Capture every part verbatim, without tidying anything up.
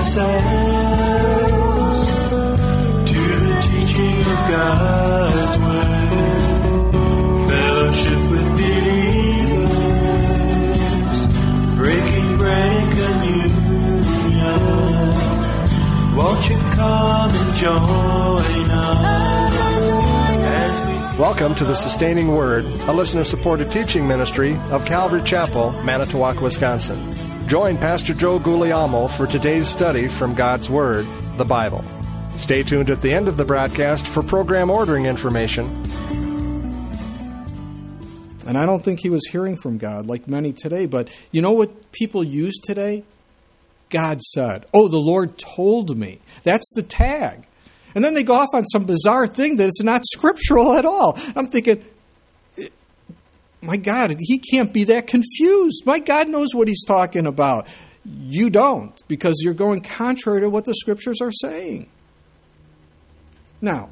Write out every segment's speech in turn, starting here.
ourselves to the teaching of God's Word. Fellowship with believers, breaking bread and communion. Won't you come and join us as we... Welcome to the Sustaining Word, a listener-supported teaching ministry of Calvary Chapel, Manitowoc, Wisconsin. Join Pastor Joe Guglielmo for today's study from God's Word, the Bible. Stay tuned at the end of the broadcast for program ordering information. And I don't think he was hearing from God like many today, but you know what people use today? God said. Oh, the Lord told me. That's the tag. And then they go off on some bizarre thing that is not scriptural at all. I'm thinking, my God, he can't be that confused. My God knows what he's talking about. You don't, because you're going contrary to what the scriptures are saying. Now,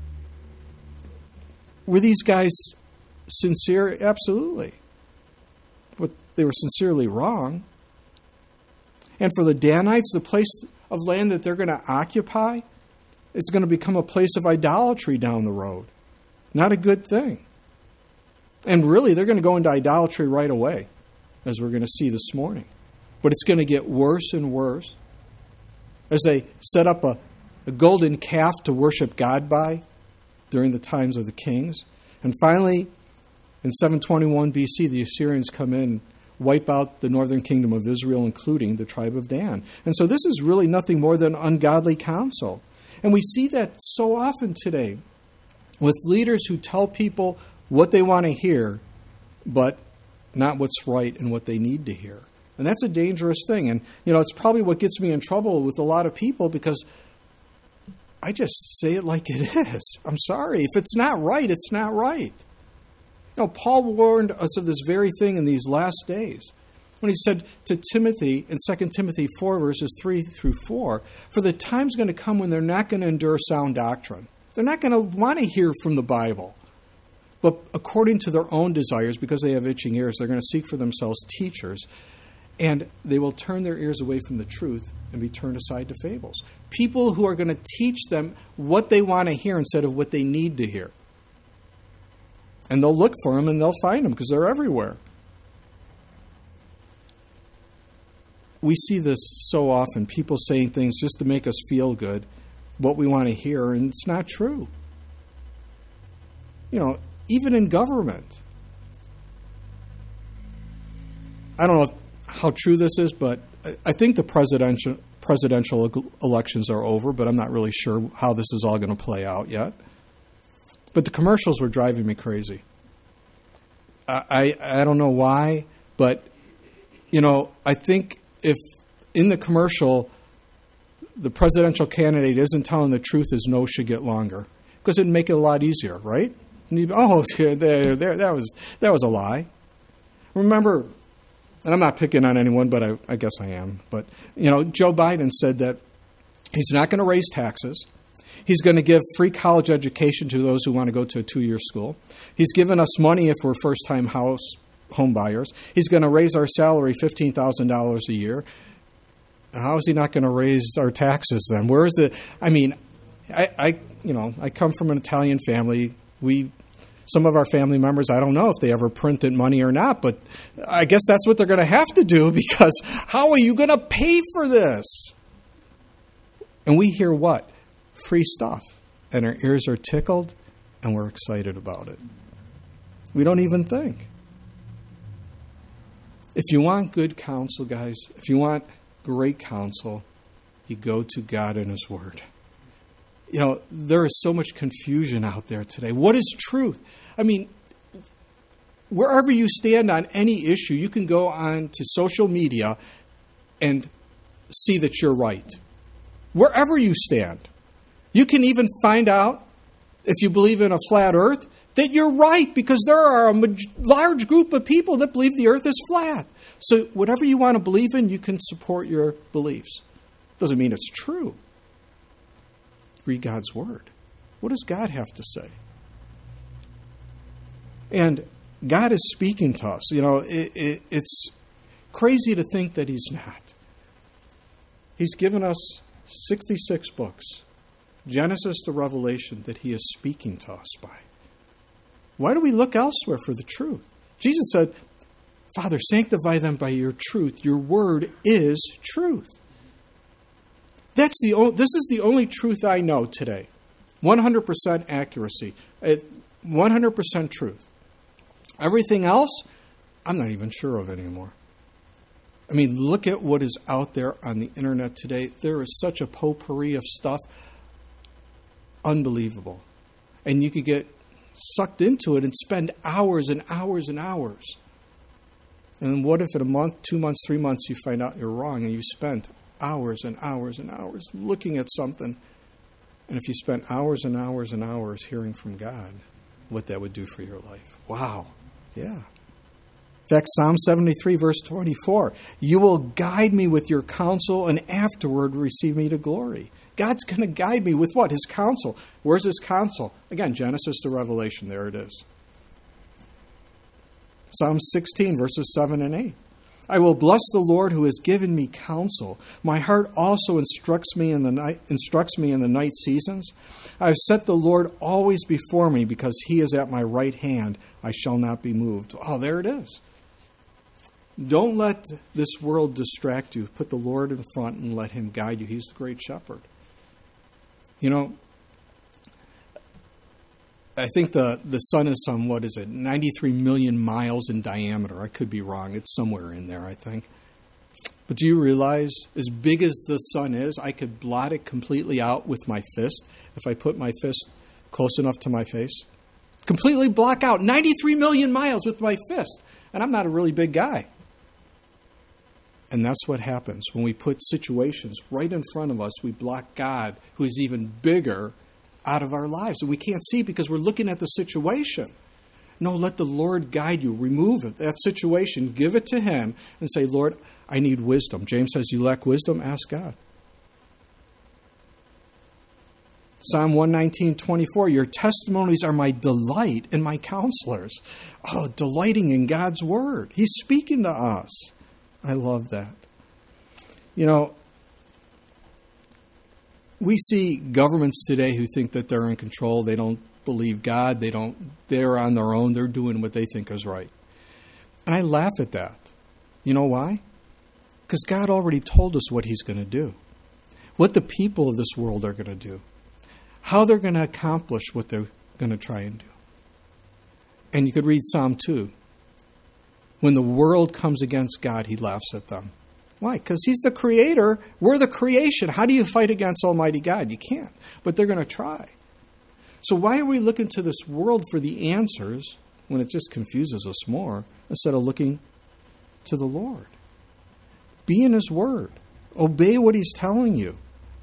were these guys sincere? Absolutely. But they were sincerely wrong. And for the Danites, the place of land that they're going to occupy, it's going to become a place of idolatry down the road. Not a good thing. And really, they're going to go into idolatry right away, as we're going to see this morning. But it's going to get worse and worse as they set up a, a golden calf to worship God by during the times of the kings. And finally, in seven twenty-one B C, the Assyrians come in, wipe out the northern kingdom of Israel, including the tribe of Dan. And so this is really nothing more than ungodly counsel. And we see that so often today with leaders who tell people what they want to hear, but not what's right and what they need to hear. And that's a dangerous thing. And, you know, it's probably what gets me in trouble with a lot of people, because I just say it like it is. I'm sorry. If it's not right, it's not right. You know, Paul warned us of this very thing in these last days when he said to Timothy in Second Timothy four, verses three through four, for the time's going to come when they're not going to endure sound doctrine. They're not going to want to hear from the Bible. But according to their own desires, because they have itching ears, they're going to seek for themselves teachers, and they will turn their ears away from the truth and be turned aside to fables. People who are going to teach them what they want to hear instead of what they need to hear. And they'll look for them and they'll find them because they're everywhere. We see this so often, people saying things just to make us feel good, what we want to hear, and it's not true. You know, even in government. I don't know how true this is, but I think the presidential presidential elections are over, but I'm not really sure how this is all going to play out yet. But the commercials were driving me crazy. I, I, I don't know why, but, you know, I think if in the commercial the presidential candidate isn't telling the truth, his nose should get longer, because it'd make it a lot easier, right? You, oh, there, there, that was that was a lie. Remember, and I'm not picking on anyone, but I, I guess I am. But you know, Joe Biden said that he's not going to raise taxes. He's going to give free college education to those who want to go to a two-year school. He's given us money if we're first-time house home buyers. He's going to raise our salary fifteen thousand dollars a year. How is he not going to raise our taxes then? Where is it? I mean, I, I, you know, I come from an Italian family. We, some of our family members, I don't know if they ever printed money or not, but I guess that's what they're going to have to do, because how are you going to pay for this? And we hear what? Free stuff. And our ears are tickled and we're excited about it. We don't even think. If you want good counsel, guys, if you want great counsel, you go to God and His Word. You know, there is so much confusion out there today. What is truth? I mean, wherever you stand on any issue, you can go on to social media and see that you're right. Wherever you stand. You can even find out, if you believe in a flat earth, that you're right, because there are a large group of people that believe the earth is flat. So whatever you want to believe in, you can support your beliefs. Doesn't mean it's true. Read God's Word. What does God have to say? And God is speaking to us. You know, it, it, it's crazy to think that He's not. He's given us sixty-six books, Genesis to Revelation, that he is speaking to us by. Why do we look elsewhere for the truth? Jesus said, Father, sanctify them by your truth. Your word is truth. That's the o- this is the only truth I know today. one hundred percent accuracy. one hundred percent truth. Everything else, I'm not even sure of anymore. I mean, look at what is out there on the internet today. There is such a potpourri of stuff. Unbelievable. And you could get sucked into it and spend hours and hours and hours. And what if in a month, two months, three months, you find out you're wrong and you spent hours and hours and hours looking at something? And if you spent hours and hours and hours hearing from God, what that would do for your life. Wow. Yeah. In fact, Psalm seventy-three, verse twenty-four, you will guide me with your counsel and afterward receive me to glory. God's going to guide me with what? His counsel. Where's his counsel? Again, Genesis to Revelation. There it is. Psalm sixteen, verses seven and eight. I will bless the Lord who has given me counsel. My heart also instructs me in the night, instructs me in the night seasons. I have set the Lord always before me because he is at my right hand. I shall not be moved. Oh, there it is. Don't let this world distract you. Put the Lord in front and let him guide you. He's the great shepherd. You know, I think the, the sun is some, what is it, ninety-three million miles in diameter. I could be wrong. It's somewhere in there, I think. But do you realize, as big as the sun is, I could blot it completely out with my fist if I put my fist close enough to my face? Completely block out ninety-three million miles with my fist. And I'm not a really big guy. And that's what happens when we put situations right in front of us. We block God, who is even bigger, out of our lives. And we can't see because we're looking at the situation. No, let the Lord guide you. Remove it, that situation. Give it to him and say, Lord, I need wisdom. James says, you lack wisdom? Ask God. Psalm one nineteen, twenty-four, your testimonies are my delight and my counselors. Oh, delighting in God's word. He's speaking to us. I love that. You know, we see governments today who think that they're in control. They don't believe God. They don't, they're on their own. They're doing what they think is right. And I laugh at that. You know why? Because God already told us what he's going to do. What the people of this world are going to do. How they're going to accomplish what they're going to try and do. And you could read Psalm two. When the world comes against God, he laughs at them. Why? Because he's the creator. We're the creation. How do you fight against Almighty God? You can't. But they're going to try. So why are we looking to this world for the answers when it just confuses us more instead of looking to the Lord? Be in his word. Obey what he's telling you.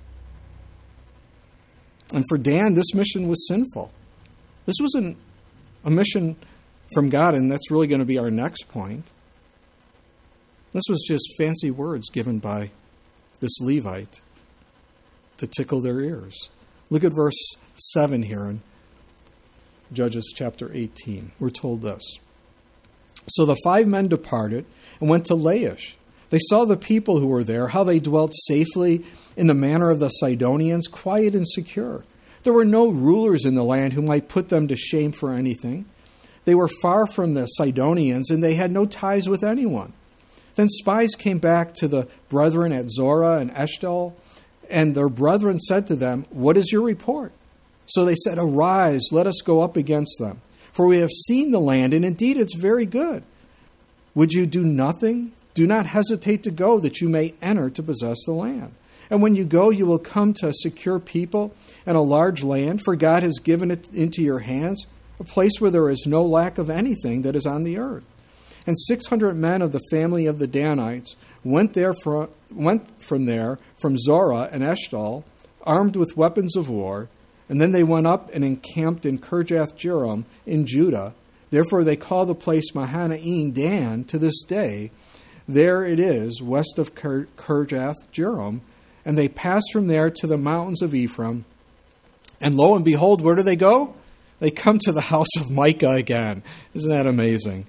And for Dan, this mission was sinful. This wasn't a mission from God, and that's really going to be our next point. This was just fancy words given by this Levite to tickle their ears. Look at verse seven here in Judges chapter eighteen. We're told this. So the five men departed and went to Laish. They saw the people who were there, how they dwelt safely in the manner of the Sidonians, quiet and secure. There were no rulers in the land who might put them to shame for anything. They were far from the Sidonians, and they had no ties with anyone. Then spies came back to the brethren at Zorah and Eshtaol, and their brethren said to them, what is your report? So they said, arise, let us go up against them. For we have seen the land, and indeed it's very good. Would you do nothing? Do not hesitate to go, that you may enter to possess the land. And when you go, you will come to a secure people and a large land, for God has given it into your hands, a place where there is no lack of anything that is on the earth. And six hundred men of the family of the Danites went there from, went from there, from Zorah and Eshtaol, armed with weapons of war, and then they went up and encamped in Kirjath-Jearim in Judah. Therefore they call the place Mahanaim Dan to this day. There it is, west of Kirjath-Jearim. And they passed from there to the mountains of Ephraim. And lo and behold, where do they go? They come to the house of Micah again. Isn't that amazing?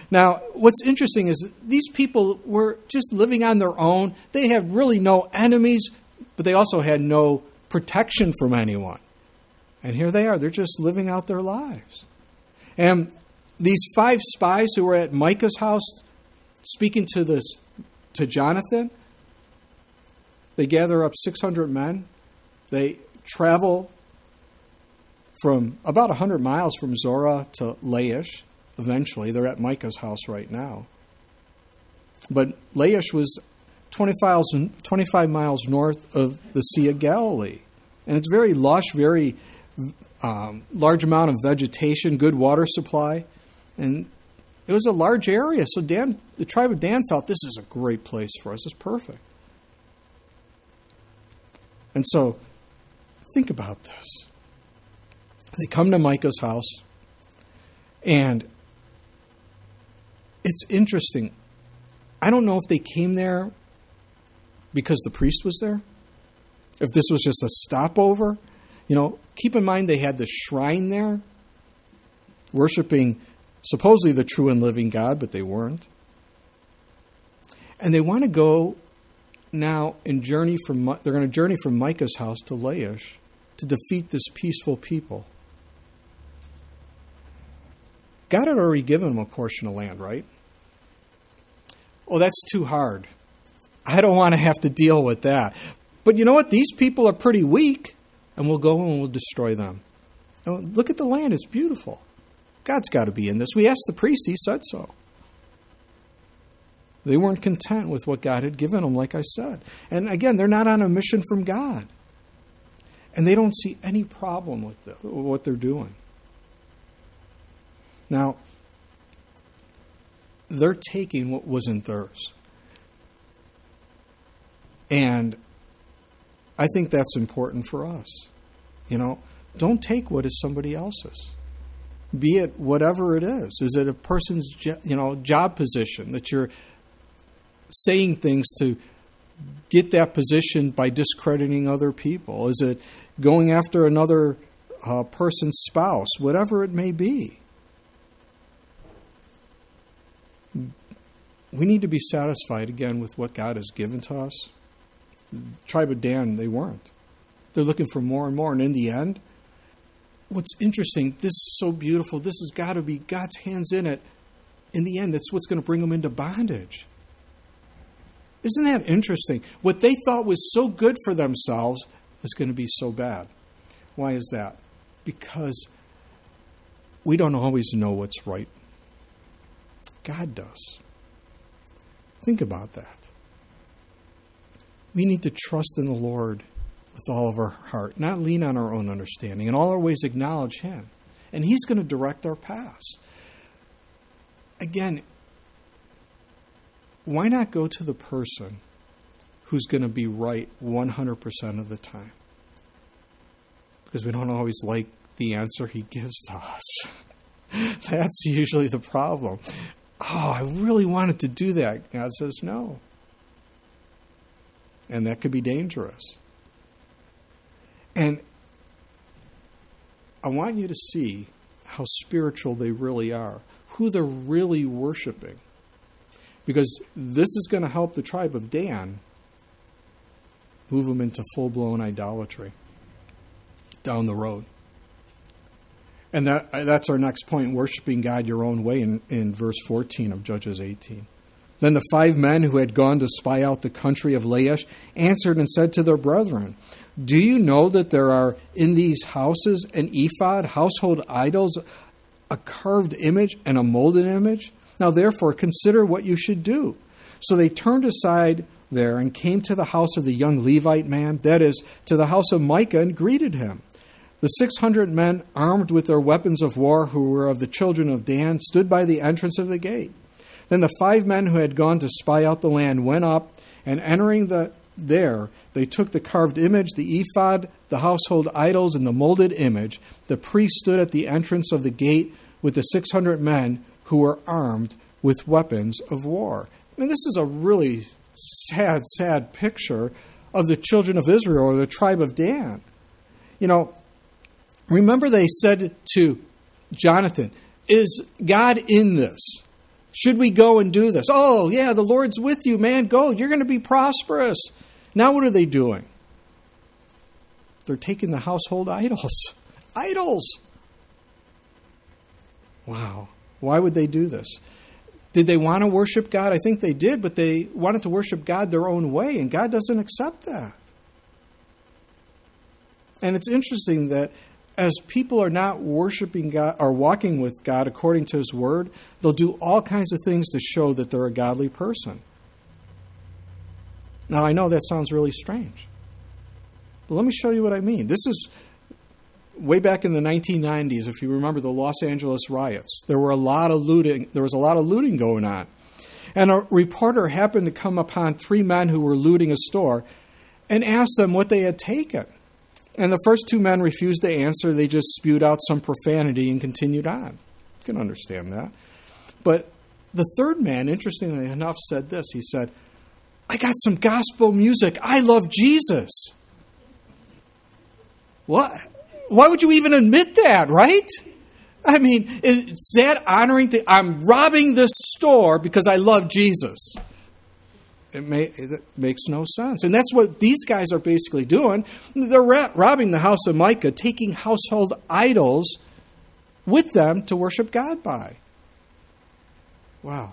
Now, what's interesting is these people were just living on their own. They had really no enemies, but they also had no protection from anyone. And here they are. They're just living out their lives. And these five spies who were at Micah's house speaking to this to Jonathan, they gather up six hundred men. They travel from about one hundred miles from Zorah to Laish. Eventually, they're at Micah's house right now. But Laish was twenty-five miles north of the Sea of Galilee. And it's very lush, very um, large amount of vegetation, good water supply. And it was a large area. So Dan, the tribe of Dan felt this is a great place for us. It's perfect. And so, think about this. They come to Micah's house, and it's interesting. I don't know if they came there because the priest was there, if this was just a stopover. You know, keep in mind they had the shrine there, worshiping supposedly the true and living God, but they weren't. And they want to go now and journey from, they're going to journey from Micah's house to Laish to defeat this peaceful people. God had already given them a portion of land, right? Oh, that's too hard. I don't want to have to deal with that. But you know what? These people are pretty weak, and we'll go and we'll destroy them. And look at the land. It's beautiful. God's got to be in this. We asked the priest. He said so. They weren't content with what God had given them, like I said. And again, they're not on a mission from God. And they don't see any problem with the, what they're doing. Now, they're taking what wasn't theirs. And I think that's important for us. You know, don't take what is somebody else's. Be it whatever it is. Is it a person's you know job position that you're saying things to get that position by discrediting other people? Is it going after another uh, person's spouse? Whatever it may be. We need to be satisfied, again, with what God has given to us. The tribe of Dan, they weren't. They're looking for more and more. And in the end, what's interesting, this is so beautiful. This has got to be God's hands in it. In the end, that's what's going to bring them into bondage. Isn't that interesting? What they thought was so good for themselves is going to be so bad. Why is that? Because we don't always know what's right. God does. Think about that. We need to trust in the Lord with all of our heart, not lean on our own understanding. In all our ways, acknowledge Him. And He's going to direct our paths. Again, why not go to the person who's going to be right one hundred percent of the time? Because we don't always like the answer He gives to us. That's usually the problem. Oh, I really wanted to do that. God says no. And that could be dangerous. And I want you to see how spiritual they really are, who they're really worshiping. Because this is going to help the tribe of Dan move them into full-blown idolatry down the road. And that that's our next point, worshiping God your own way in, in verse fourteen of Judges eighteen. Then the five men who had gone to spy out the country of Laish answered and said to their brethren, "Do you know that there are in these houses an ephod, household idols, a carved image, and a molded image? Now therefore consider what you should do." So they turned aside there and came to the house of the young Levite man, that is, to the house of Micah, and greeted him. The six hundred men, armed with their weapons of war, who were of the children of Dan, stood by the entrance of the gate. Then the five men who had gone to spy out the land went up, and entering the there, they took the carved image, the ephod, the household idols, and the molded image. The priest stood at the entrance of the gate with the six hundred men who were armed with weapons of war. I mean, this is a really sad, sad picture of the children of Israel, or the tribe of Dan. You know, remember they said to Jonathan, "Is God in this? Should we go and do this? Oh, yeah, the Lord's with you, man. Go. You're going to be prosperous. Now what are they doing? They're taking the household idols. Idols. Wow. Why would they do this? Did they want to worship God? I think they did, but they wanted to worship God their own way, and God doesn't accept that. And it's interesting that as people are not worshiping God or walking with God according to His Word, they'll do all kinds of things to show that they're a godly person. Now, I know that sounds really strange, but let me show you what I mean. This is way back in the nineteen nineties, if you remember the Los Angeles riots. There were a lot of looting. There was a lot of looting going on. And a reporter happened to come upon three men who were looting a store and asked them what they had taken. And the first two men refused to answer. They just spewed out some profanity and continued on. You can understand that. But the third man, interestingly enough, said this. He said, I got some gospel music. I love Jesus. What? Why would you even admit that, right? I mean, is that honoring to, I'm robbing this store because I love Jesus? It, may, it makes no sense. And that's what these guys are basically doing. They're ra- robbing the house of Micah, taking household idols with them to worship God by. Wow.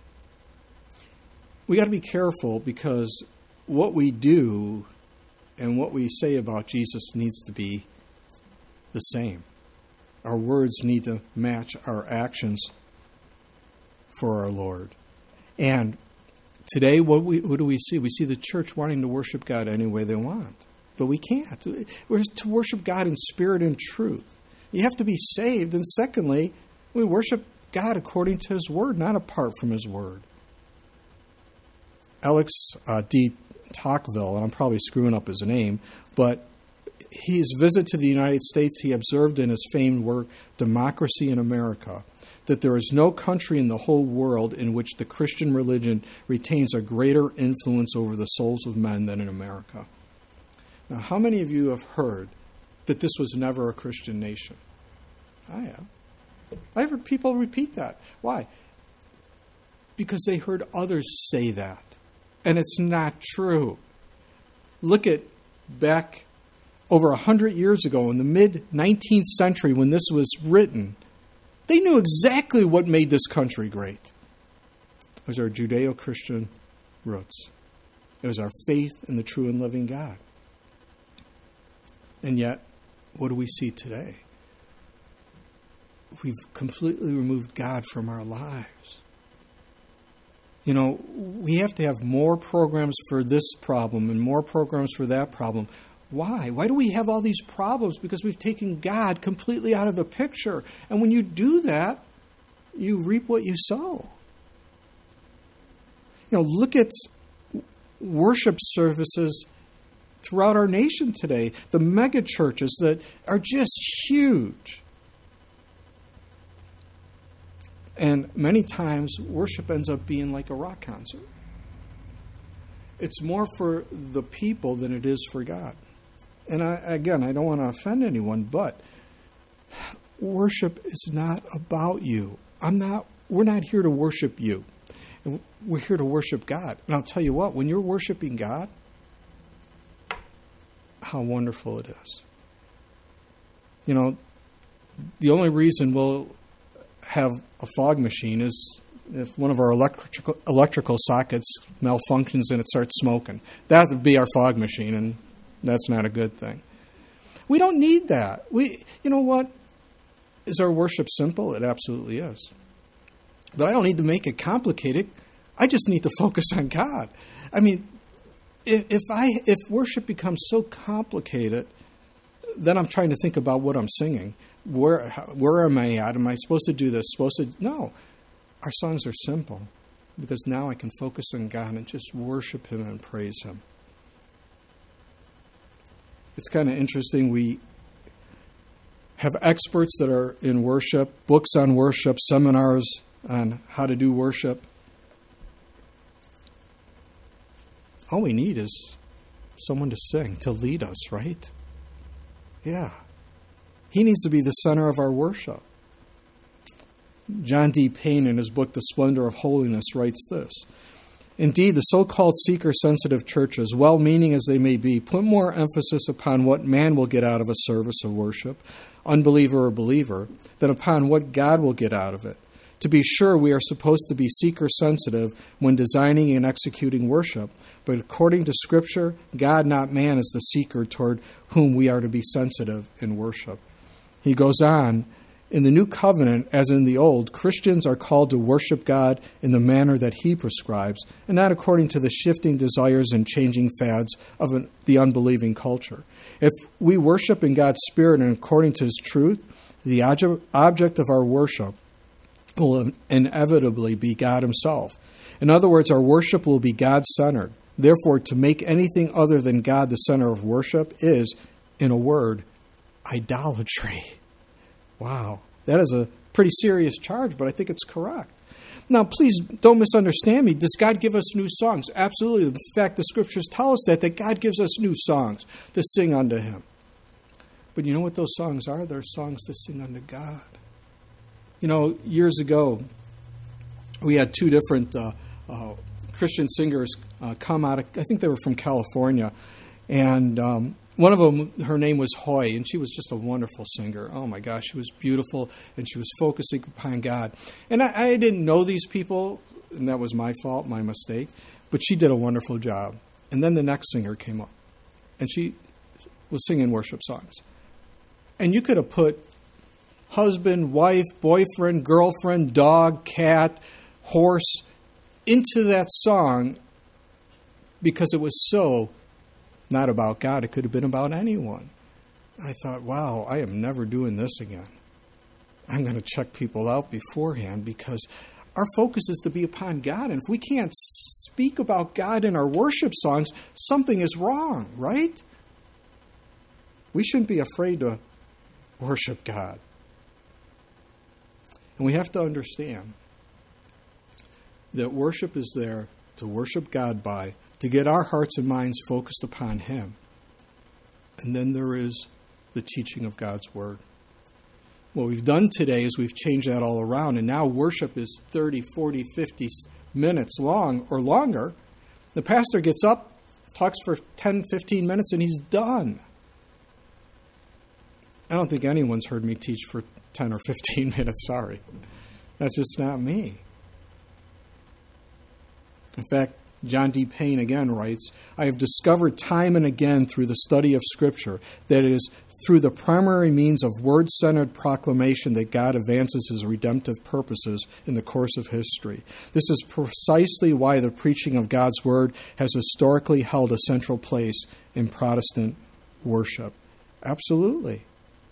We got to be careful because what we do and what we say about Jesus needs to be the same. Our words need to match our actions for our Lord. And today, what, we, what do we see? We see the church wanting to worship God any way they want. But we can't. We're to worship God in spirit and truth. You have to be saved. And secondly, we worship God according to His Word, not apart from His Word. Alex uh, D. Tocqueville, and I'm probably screwing up his name, but his visit to the United States, he observed in his famed work, Democracy in America, that there is no country in the whole world in which the Christian religion retains a greater influence over the souls of men than in America. Now, how many of you have heard that this was never a Christian nation? I have. I've heard people repeat that. Why? Because they heard others say that. And it's not true. Look at back over a hundred years ago in the mid-nineteenth century when this was written. They knew exactly what made this country great. It was our Judeo-Christian roots. It was our faith in the true and living God. And yet, what do we see today? We've completely removed God from our lives. You know, we have to have more programs for this problem and more programs for that problem. Why? Why do we have all these problems? Because we've taken God completely out of the picture. And when you do that, you reap what you sow. You know, look at worship services throughout our nation today. The mega churches that are just huge. And many times, worship ends up being like a rock concert. It's more for the people than it is for God. And I, again, I don't want to offend anyone, but worship is not about you. I'm not. We're not here to worship you. We're here to worship God. And I'll tell you what, when you're worshiping God, how wonderful it is. You know, the only reason we'll have a fog machine is if one of our electrical electrical sockets malfunctions and it starts smoking. That would be our fog machine, and that's not a good thing. We don't need that. We, you know what? Is our worship simple? It absolutely is. But I don't need to make it complicated. I just need to focus on God. I mean, if, if I if worship becomes so complicated, then I'm trying to think about what I'm singing. Where where am I at? Am I supposed to do this? Supposed to? No. Our songs are simple because now I can focus on God and just worship Him and praise Him. It's kind of interesting. We have experts that are in worship, books on worship, seminars on how to do worship. All we need is someone to sing, to lead us, right? Yeah. He needs to be the center of our worship. John D. Payne, in his book, The Splendor of Holiness, writes this. Indeed, the so-called seeker-sensitive churches, well-meaning as they may be, put more emphasis upon what man will get out of a service of worship, unbeliever or believer, than upon what God will get out of it. To be sure, we are supposed to be seeker-sensitive when designing and executing worship, but according to Scripture, God, not man, is the seeker toward whom we are to be sensitive in worship. He goes on, in the New Covenant, as in the Old, Christians are called to worship God in the manner that He prescribes, and not according to the shifting desires and changing fads of an, the unbelieving culture. If we worship in God's Spirit and according to His truth, the object of our worship will inevitably be God Himself. In other words, our worship will be God-centered. Therefore, to make anything other than God the center of worship is, in a word, idolatry. Wow, that is a pretty serious charge, but I think it's correct. Now, please don't misunderstand me. Does God give us new songs? Absolutely. In fact, the Scriptures tell us that, that God gives us new songs to sing unto Him. But you know what those songs are? They're songs to sing unto God. You know, years ago, we had two different uh, uh, Christian singers uh, come out of, I think they were from California, and um, one of them, her name was Hoy, and she was just a wonderful singer. Oh my gosh, she was beautiful, and she was focusing upon God. And I, I didn't know these people, and that was my fault, my mistake, but she did a wonderful job. And then the next singer came up, and she was singing worship songs. And you could have put husband, wife, boyfriend, girlfriend, dog, cat, horse into that song because it was so not about God. It could have been about anyone. I thought, wow, I am never doing this again. I'm going to check people out beforehand because our focus is to be upon God. And if we can't speak about God in our worship songs, something is wrong, right? We shouldn't be afraid to worship God. And we have to understand that worship is there to worship God by, to get our hearts and minds focused upon Him. And then there is the teaching of God's Word. What we've done today is we've changed that all around, and now worship is thirty, forty, fifty minutes long or longer. The pastor gets up, talks for ten, fifteen minutes, and he's done. I don't think anyone's heard me teach for ten or fifteen minutes, sorry. That's just not me. In fact, John D. Payne again writes, I have discovered time and again through the study of Scripture that it is through the primary means of word-centered proclamation that God advances His redemptive purposes in the course of history. This is precisely why the preaching of God's Word has historically held a central place in Protestant worship. Absolutely.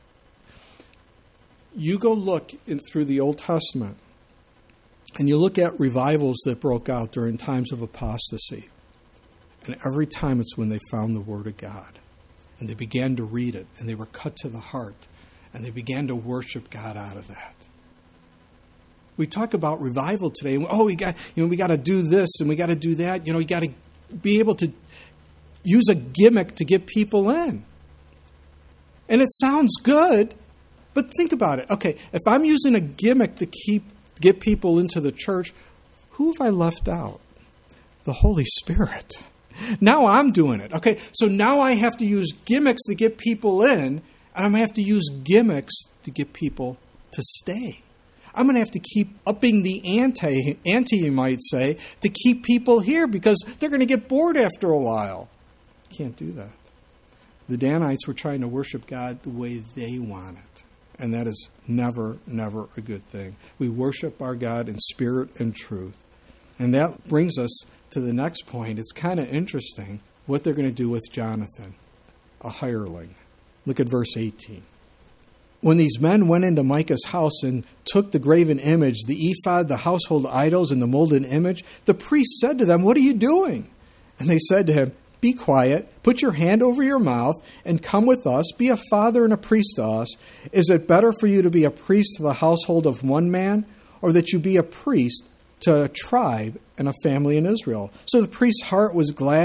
You go look in, through the Old Testament, and you look at revivals that broke out during times of apostasy. And every time it's when they found the Word of God. And they began to read it. And they were cut to the heart. And they began to worship God out of that. We talk about revival today. And, oh, we got, you know, we got to do this and we got to do that. You know, you got to be able to use a gimmick to get people in. And it sounds good, but think about it. Okay, if I'm using a gimmick to keep get people into the church, who have I left out? The Holy Spirit. Now I'm doing it. Okay, so now I have to use gimmicks to get people in, and I'm going to have to use gimmicks to get people to stay. I'm going to have to keep upping the ante, ante, you might say, to keep people here because they're going to get bored after a while. Can't do that. The Danites were trying to worship God the way they want it. And that is never, never a good thing. We worship our God in spirit and truth. And that brings us to the next point. It's kind of interesting what they're going to do with Jonathan, a hireling. Look at verse eighteen. When these men went into Micah's house and took the graven image, the ephod, the household idols, and the molded image, the priest said to them, "What are you doing?" And they said to him, "Be quiet, put your hand over your mouth, and come with us. Be a father and a priest to us. Is it better for you to be a priest to the household of one man, or that you be a priest to a tribe and a family in Israel?" So the priest's heart was glad,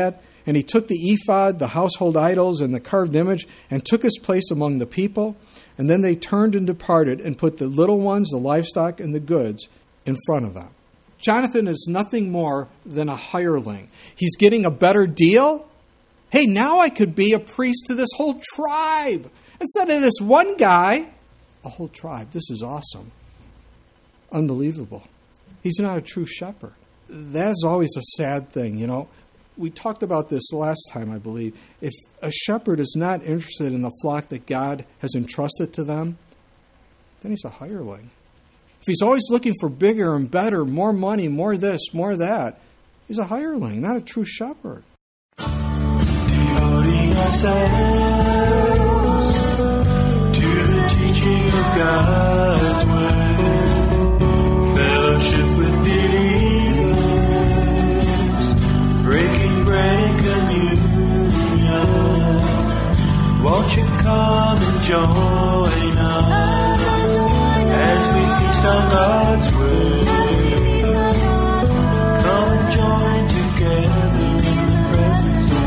And he took the ephod, the household idols, and the carved image, and took his place among the people. And then they turned and departed, and put the little ones, the livestock, and the goods in front of them. Jonathan is nothing more than a hireling. He's getting a better deal. Hey, now I could be a priest to this whole tribe. Instead of this one guy, a whole tribe. This is awesome. Unbelievable. He's not a true shepherd. That is always a sad thing, you know. We talked about this last time, I believe. If a shepherd is not interested in the flock that God has entrusted to them, then he's a hireling. If he's always looking for bigger and better, more money, more this, more that, he's a hireling, not a true shepherd. Devoting ourselves to the teaching of God's word, fellowship with believers, breaking bread and communion, won't you come and join us as we feast on God's word? Come and join together in the presence of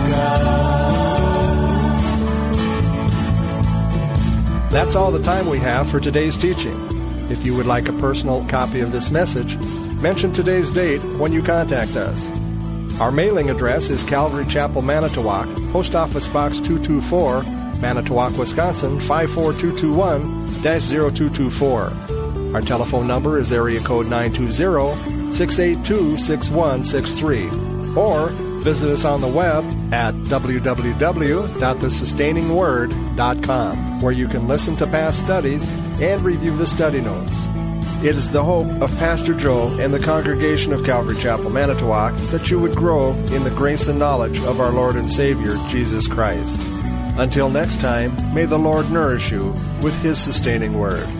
God. That's all the time we have for today's teaching. If you would like a personal copy of this message, mention today's date when you contact us. Our mailing address is Calvary Chapel, Manitowoc, Post Office Box two two four, Manitowoc, Wisconsin five four two two one dash zero two two four. Our telephone number is area code nine two zero, six eight two, six one six three. Or visit us on the web at w w w dot the sustaining word dot com, where you can listen to past studies and review the study notes. It is the hope of Pastor Joe and the congregation of Calvary Chapel, Manitowoc, that you would grow in the grace and knowledge of our Lord and Savior, Jesus Christ. Until next time, may the Lord nourish you with His sustaining word.